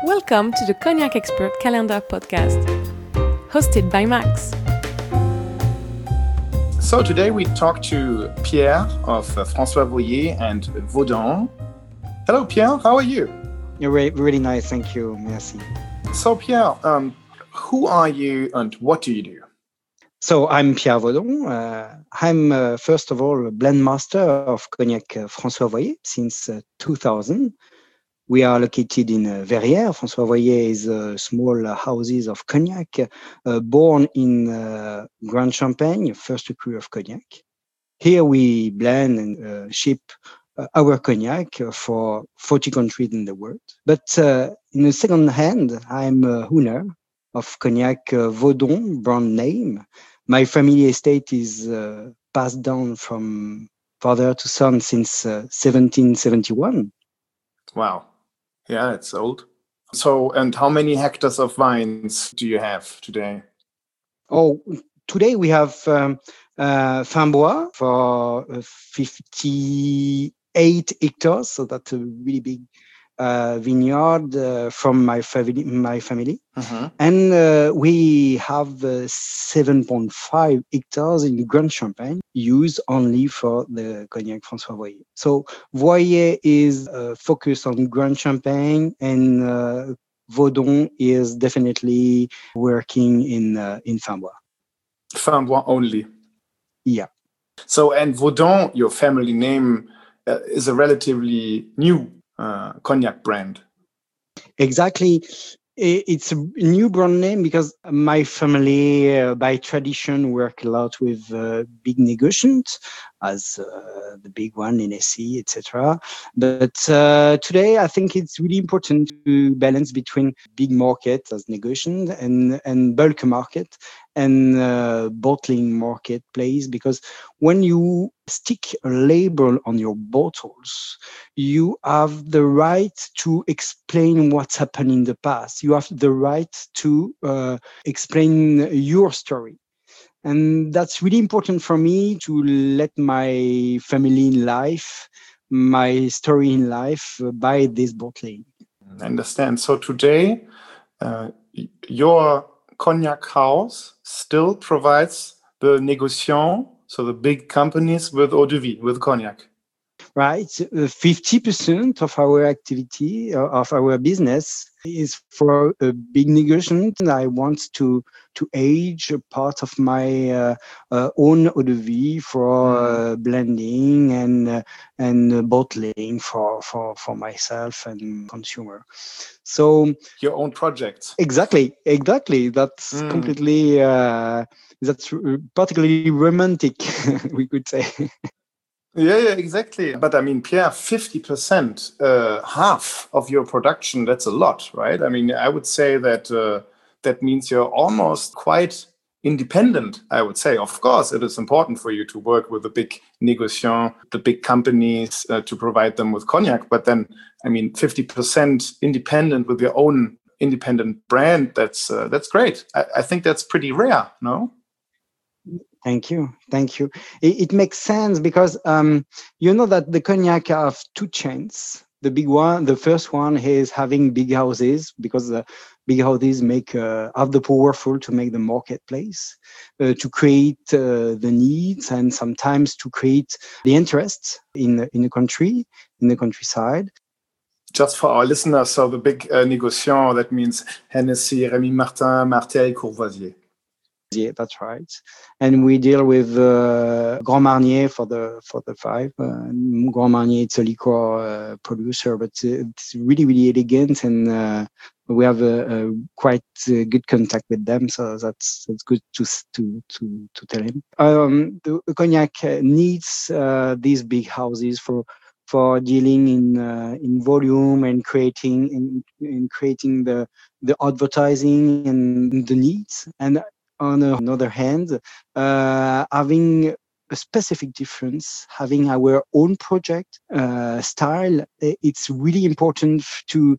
Welcome to the Cognac Expert Calendar podcast, hosted by Max. So today we talk to Pierre of François Voyer and Vaudon. Hello, Pierre. How are you? You're really nice. Thank you. Merci. So Pierre, who are you and what do you do? So I'm Pierre Vaudon. I'm, first of all, a blend master of Cognac François Voyer since 2000. We are located in Verrières. François Voyer is small houses of Cognac, born in Grand Champagne, first cru of Cognac. Here we blend and ship our Cognac for 40 countries in the world. But in the second hand, I'm a owner of Cognac Vaudon brand name. My family estate is passed down from father to son since 1771. Wow. Yeah, it's old. So, and how many hectares of vines do you have today? Oh, today we have Finbois for 58 hectares. So that's a really big vineyard from my family. Mm-hmm. And we have 7.5 hectares in Grand Champagne, used only for the Cognac François Voyer. So Voyer is focused on Grand Champagne, and Vaudon is definitely working in Finbois. Finbois only. Yeah. So, and Vaudon, your family name, is a relatively new cognac brand. Exactly. It's a new brand name because my family, by tradition, work a lot with big negociants, as the big one, NSC, etc. But today, I think it's really important to balance between big market as negociant and bulk market and bottling marketplace, because when you stick a label on your bottles, you have the right to explain what's happened in the past. You have the right to explain your story. And that's really important for me to let my family in life, my story in life, buy this bottling. I understand. So today, your cognac house still provides the négociants, so the big companies, with eau de vie, with cognac. Right, 50% of our activity, of our business, is for a big negociant. I want to age a part of my own eau de vie for blending and bottling for myself and consumer. So your own projects. Exactly. That's completely. That's particularly romantic, we could say. Yeah, exactly. But I mean, Pierre, 50%, half of your production, that's a lot, right? I mean, I would say that that means you're almost quite independent, I would say. Of course, it is important for you to work with the big négociants, the big companies, to provide them with cognac. But then, I mean, 50% independent with your own independent brand, that's great. I think that's pretty rare, no? Thank you. It makes sense because you know that the cognac have two chains. The first one is having big houses, because the big houses have the powerful to make the marketplace, to create the needs, and sometimes to create the interest in the country, in the countryside. Just for our listeners, so the big négociant, that means Hennessy, Rémy Martin, Martell, Courvoisier. Yeah, that's right. And we deal with Grand Marnier for the five. Grand Marnier, it's a liquor producer, but it's really, really elegant, and we have a quite good contact with them. So that's good to tell him. The cognac needs these big houses for dealing in volume and creating the advertising and the needs. And on the other hand, having a specific difference, having our own project style, it's really important to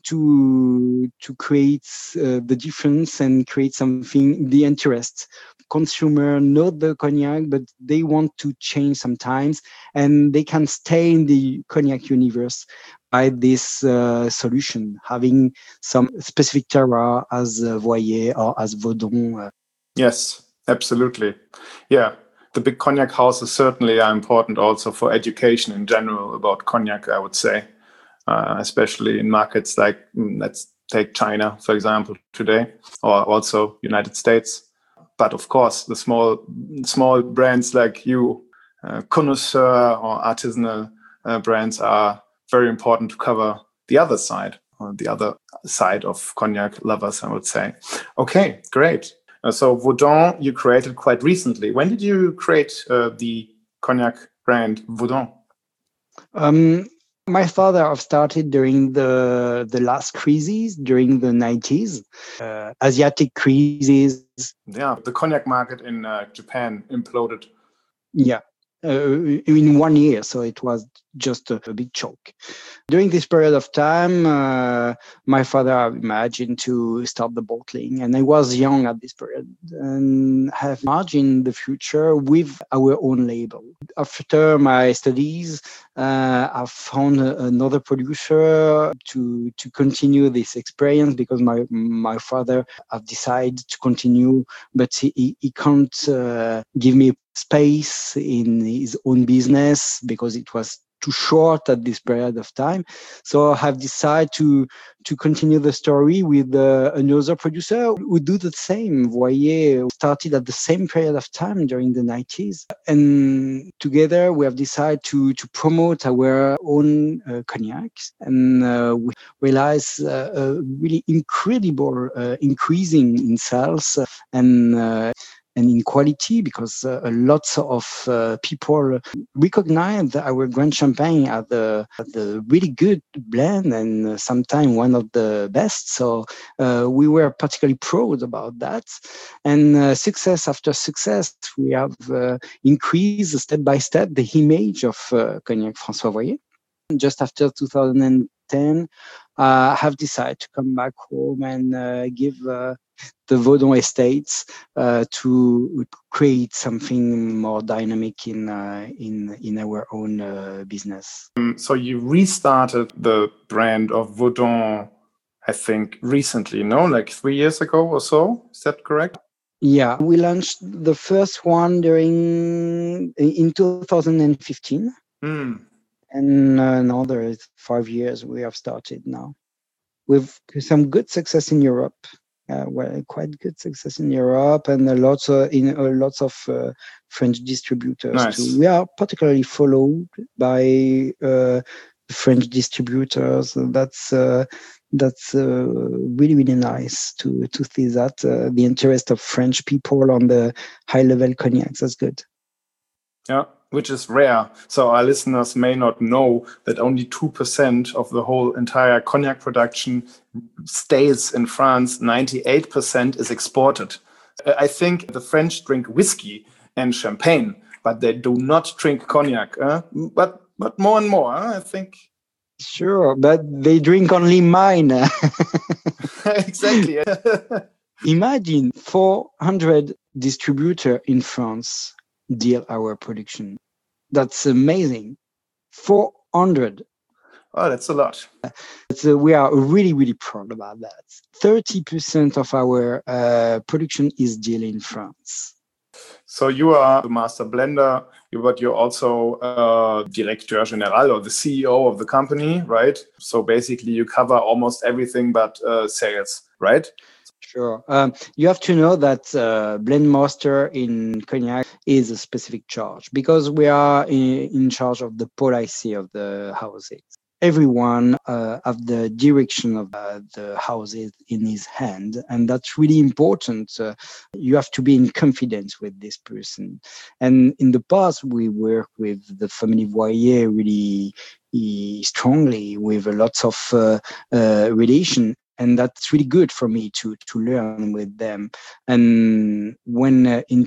create the difference and create something, the interest. Consumer know the cognac, but they want to change sometimes, and they can stay in the cognac universe by this solution, having some specific terroir as Voyer or as Vaudon. Yes, absolutely. Yeah. The big cognac houses certainly are important also for education in general about cognac, I would say, especially in markets like, let's take China, for example, today, or also United States. But of course, the small brands like you, connoisseur or artisanal brands are very important to cover the other side, or the other side of cognac lovers, I would say. Okay, great. So Vaudon, you created quite recently. When did you create the cognac brand Vaudon? My father started during the last crisis, during the 90s, Asiatic crisis. Yeah, the cognac market in Japan imploded. Yeah, in 1 year. So it was just a big shock. During this period of time, my father imagined to start the bottling, and I was young at this period and have imagined the future with our own label. After my studies, I found another producer to continue this experience because my father have decided to continue, but he can't give me space in his own business because it was too short at this period of time. So I have decided to continue the story with another producer who do the same. Voyer started at the same period of time during the 90s. And together we have decided to promote our own cognacs. And we realized a really incredible increasing in sales and in quality, because lots of people recognize our Grand Champagne as the really good blend and sometimes one of the best. So we were particularly proud about that. And success after success, we have increased step by step the image of Cognac François Voyer. Just after 2010, I have decided to come back home and give the Vaudon estates to create something more dynamic in our own business. So you restarted the brand of Vaudon, I think, recently, no? Like 3 years ago or so? Is that correct? Yeah, we launched the first one in 2015. And now there is 5 years we have started now with some good success in Europe. Quite good success in Europe and lots of French distributors too. We are particularly followed by French distributors. That's really, really nice to see that the interest of French people on the high level cognacs. That's good. Yeah, which is rare. So our listeners may not know that only 2% of the whole entire cognac production stays in France. 98% is exported. I think the French drink whiskey and champagne, but they do not drink cognac. But more and more, I think. Sure, but they drink only mine. Exactly. Imagine 400 distributors in France deal our production. That's amazing. 400. Oh, that's a lot. So we are really, really proud about that. 30% of our production is deal in France. So you are the master blender, but you're also directeur général, or the CEO of the company, right? So basically you cover almost everything but sales, right? Sure. You have to know that blend master in cognac is a specific charge because we are in charge of the policy of the houses. Everyone have the direction of the houses in his hand, and that's really important. You have to be in confidence with this person. And in the past, we worked with the family Voyer really strongly with lots of relation. And that's really good for me to learn with them. And when in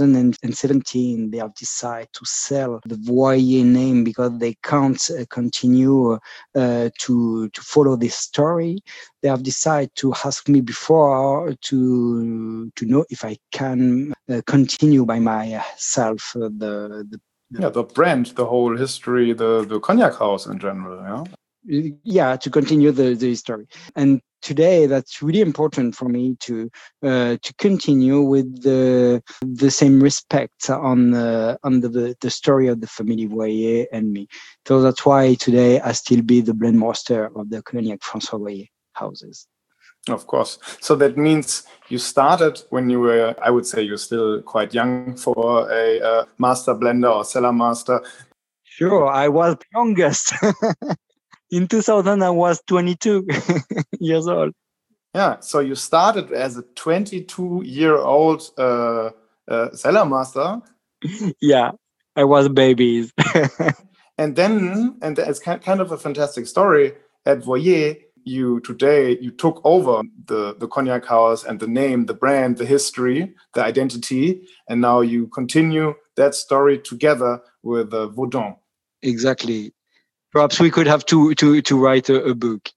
2017 they have decided to sell the Voyer name because they can't continue to follow this story, they have decided to ask me before to know if I can continue by myself the brand, the whole history, the cognac house in general. Yeah. to continue the story. And today, that's really important for me to continue with the same respect on the story of the family Boyer and me. So that's why today I still be the blend master of the Cognac François Boyer houses. Of course. So that means you started when you were, I would say you're still quite young for a master blender or cellar master. Sure, I was youngest. In 2000, I was 22 years old. Yeah, so you started as a 22-year-old cellar master. Yeah, I was babies. And it's kind of a fantastic story at Voyer. You took over the cognac house and the name, the brand, the history, the identity, and now you continue that story together with Vaudon. Exactly. Perhaps we could have to write a book.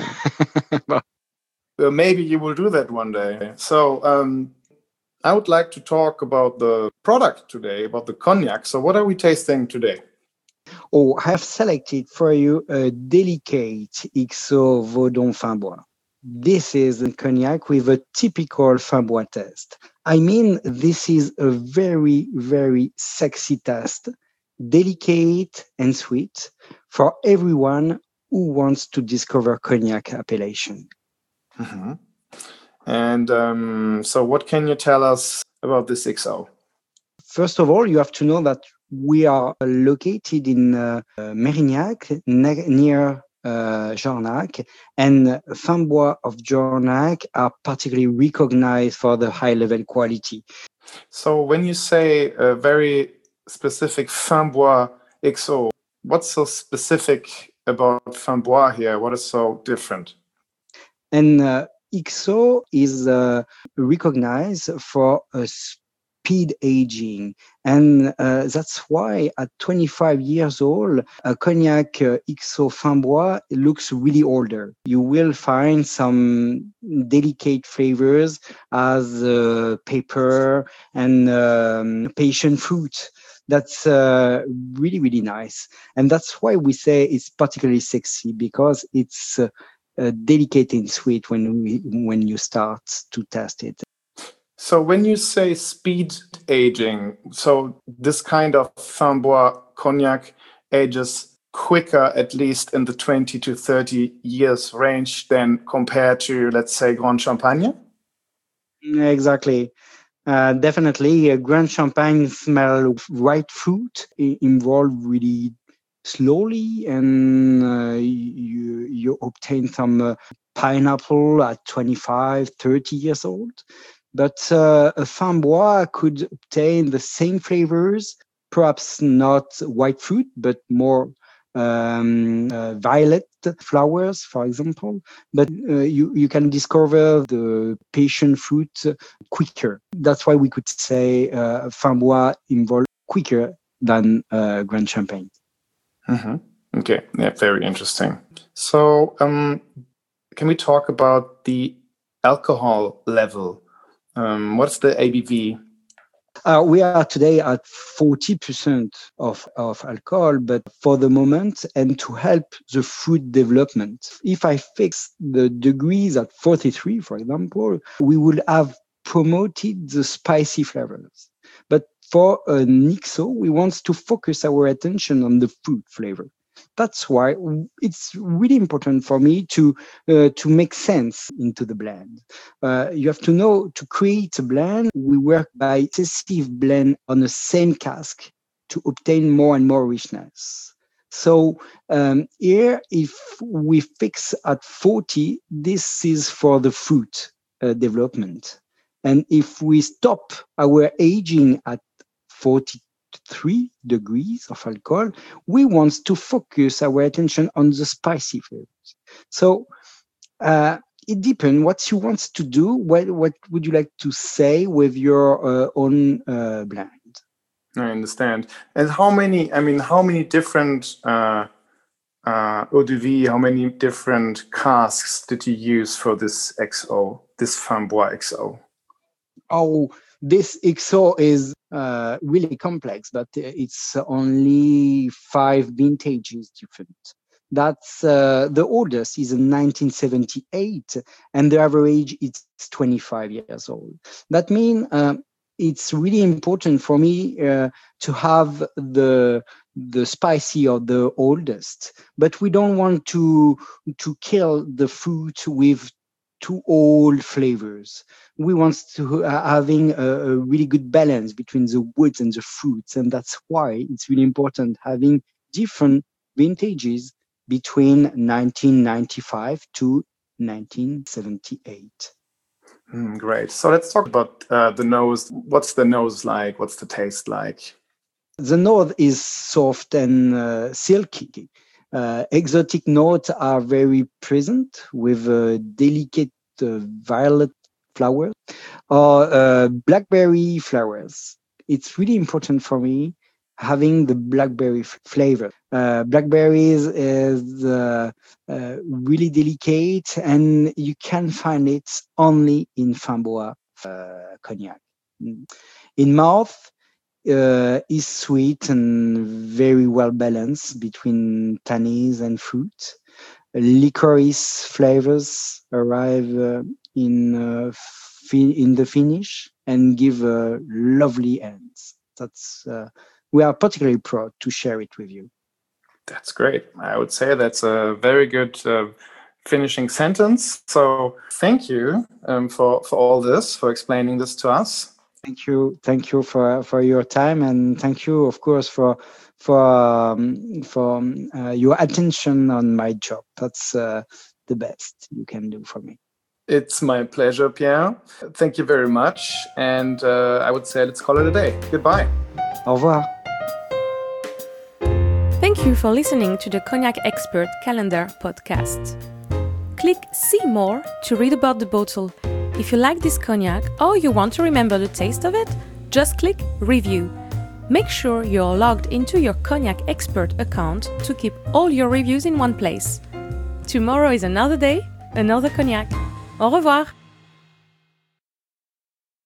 Maybe you will do that one day. So I would like to talk about the product today, about the cognac. So what are we tasting today? Oh, I have selected for you a delicate XO Vaudon Finbois. This is a cognac with a typical Finbois taste. I mean, this is a very, very sexy taste, delicate and sweet for everyone who wants to discover cognac appellation. Mm-hmm. And so what can you tell us about this XO? First of all, you have to know that we are located in Mérignac, near Jornac, and Finbois of Jornac are particularly recognized for the high level quality. So when you say a very specific Finbois XO, what's so specific about Finbois here? What is so different? And XO is recognized for a speed aging. And that's why at 25 years old, a cognac XO Finbois looks really older. You will find some delicate flavors as pepper and passion fruit. That's really, really nice. And that's why we say it's particularly sexy, because it's delicate and sweet when you start to test it. So when you say speed aging, so this kind of Finbois cognac ages quicker, at least in the 20 to 30 years range, than compared to, let's say, Grand Champagne? Exactly. Definitely, Grand Champagne smell of ripe fruit, involve really slowly, and you obtain some pineapple at 25, 30 years old. But a Finbois could obtain the same flavors, perhaps not white fruit, but more violet flowers, for example. But you can discover the passion fruit quicker. That's why we could say Finbois involved quicker than Grand Champagne. Mm-hmm. Okay, yeah, very interesting. So can we talk about the alcohol level? What's the ABV? We are today at 40% of alcohol, but for the moment, and to help the fruit development, if I fix the degrees at 43, for example, we would have promoted the spicy flavors. But for an XO, we want to focus our attention on the fruit flavor. That's why it's really important for me to make sense into the blend. You have to know, to create a blend, we work by successive blend on the same cask to obtain more and more richness. So here, if we fix at 40, this is for the fruit development. And if we stop our aging at 43 degrees of alcohol, we want to focus our attention on the spicy flavors. So it depends what you want to do. What would you like to say with your own blend? I understand. And how many different eau de vie, how many different casks did you use for this XO, this Finbois XO? Oh, this XO is really complex, but it's only 5 vintages different. That's the oldest is in 1978, and the average is 25 years old. That means it's really important for me to have the spicy of the oldest, but we don't want to kill the fruit with too old flavors. We want to having a really good balance between the woods and the fruits, and that's why it's really important having different vintages between 1995 to 1978. Great. So let's talk about the nose. What's the nose like? What's the taste like? The nose is soft and silky. Exotic notes are very present with delicate violet flowers or blackberry flowers. It's really important for me having the blackberry flavor. Blackberries is really delicate, and you can find it only in Framboise cognac. In mouth, is sweet and very well balanced between tannins and fruit. Licorice flavors arrive in the finish and give lovely ends. That's we are particularly proud to share it with you. That's great. I would say that's a very good finishing sentence. So thank you for all this, for explaining this to us. Thank you for your time, and thank you, of course, for your attention on my job. That's the best you can do for me. It's my pleasure, Pierre. Thank you very much, and I would say let's call it a day. Goodbye. Au revoir. Thank you for listening to the Cognac Expert Calendar podcast. Click See More to read about the bottle. If you like this cognac or you want to remember the taste of it, just click Review. Make sure you're logged into your Cognac Expert account to keep all your reviews in one place. Tomorrow is another day, another cognac. Au revoir!